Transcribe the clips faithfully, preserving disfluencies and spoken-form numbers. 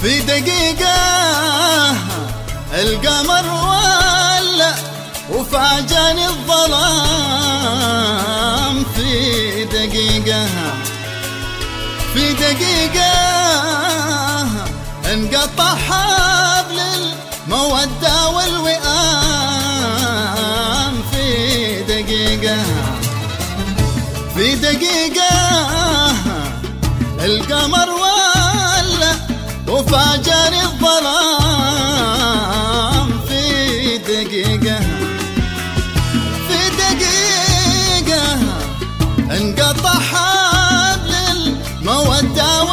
في دقيقة القمر ولع وفاجأني الظلام. في دقيقة في دقيقة انقطع حبل المودة والوئام. في دقيقة في دقيقة القمر ولع وفاجأني الظلام. في دقيقة في دقيقة انقطع حبل المودة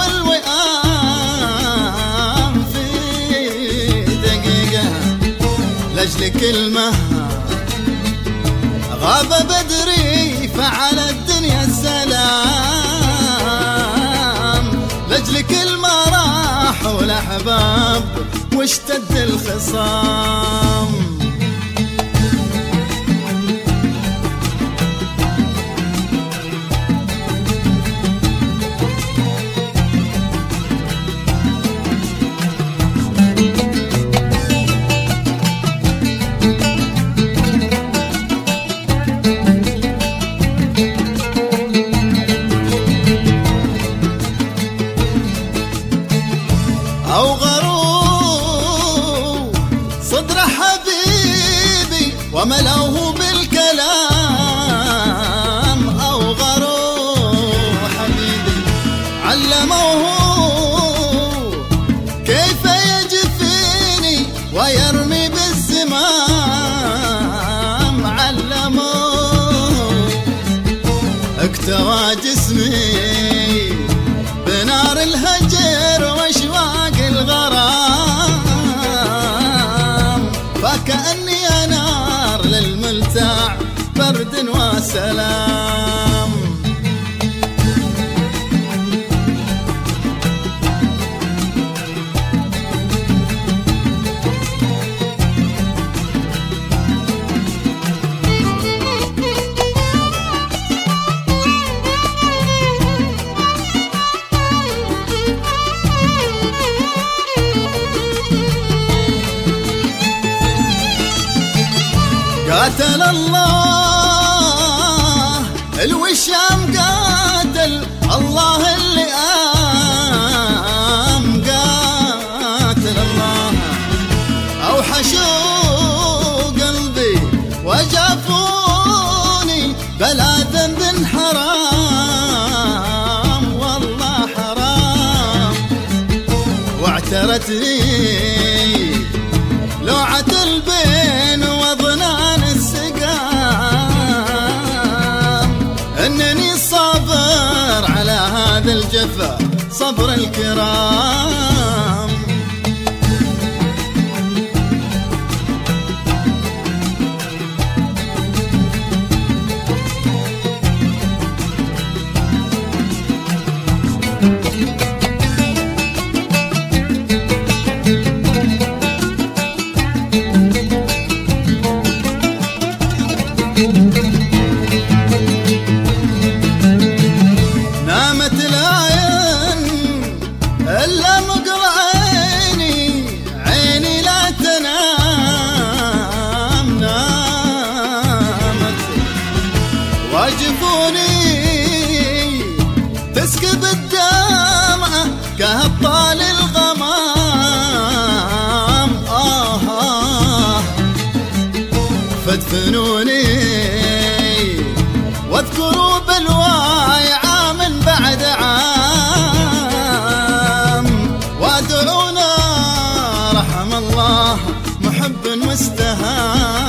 والوئام. في دقيقة لأجل كلمة غاب بدري فعل الدنيا السلام. لأجل كلمة راحوا الأحباب واشتد الخصام. أوغروا صدر حبيبي وملوه بالكلام. أوغروا حبيبي علموه كيف يجفيني ويرمي بالزمام. علموه اكتوى جسمي بنار الهجر واشواق الغرام. فكأني نار للملتاع برد وسلام. قاتل الله الوشام قاتل الله اللي قام. قاتل الله أوحشوا قلبي وجافوني بلا ذنب حرام. والله حرام واعترتني لوعة البين وظنان السقام. انني صابر على هذا الجفا صبر الكرام. نامت العين إلا مقر عيني عيني لا تنام. نامت وجفوني تسكب الدمعة كهبطال الغمام. آه آه فادفنوني واذكروا بالواي عام بعد عام. وادعونا رحم الله محب مستهام.